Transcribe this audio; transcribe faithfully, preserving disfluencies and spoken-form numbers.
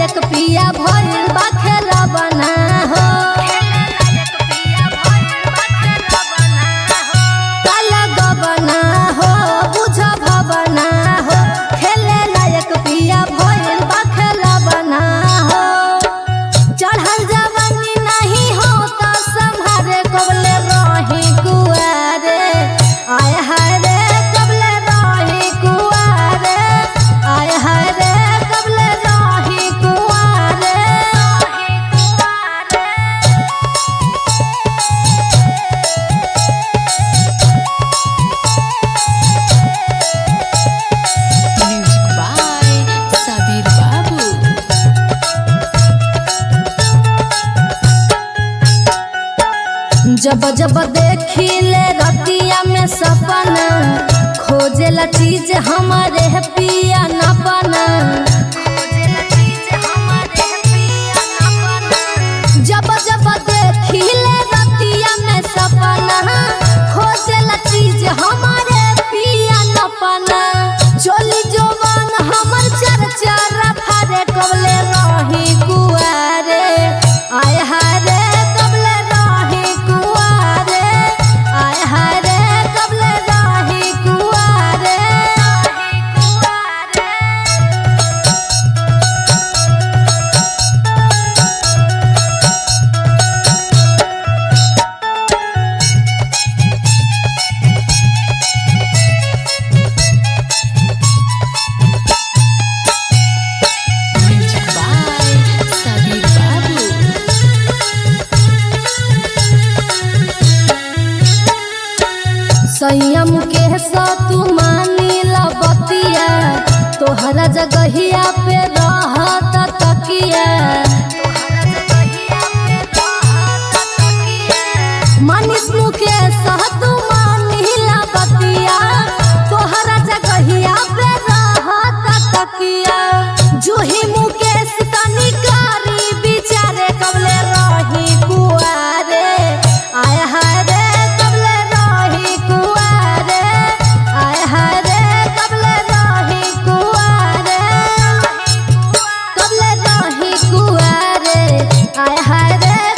लायक पिया भइल बा खेला बना हो काला गबना हो बुझ भवना हो खेले लायक पिया भइल बा खेला बना हो चढ़ल जवानी नहीं हो तो संभारे कबले रही कुआरे आय हाय रे कबले रही कुआरे आय हाय रे कबले रही कुआरे Music by Sabir Babu. जब जब देखिले रतिया में सपना खोजेला चीज हमारे पिया न बना जब जब देखिले रतिया में सपना खोजेला चीज हमारे पिया न बना चोली जवान हमर चर्चा रफारे कबले रही कुआरे आय हाय रे कबले रही कुआरे आय हाय रे कबले रही कुआरे Music by Sabir Babu. संयम के तू मानी बतिया तोहरा जगहिया पे रहत तकिया मनीष मुकेश तू मानी बतिया तोहरा जगहिया पे रहत तकिया जूही मुकेश तनी कारी बिचारे कबले रही कुआरे आय हाय रे कबले रही कुआरे आय हाय रे कबले रही कुआरे कबले रही कुआरे आय हाय रे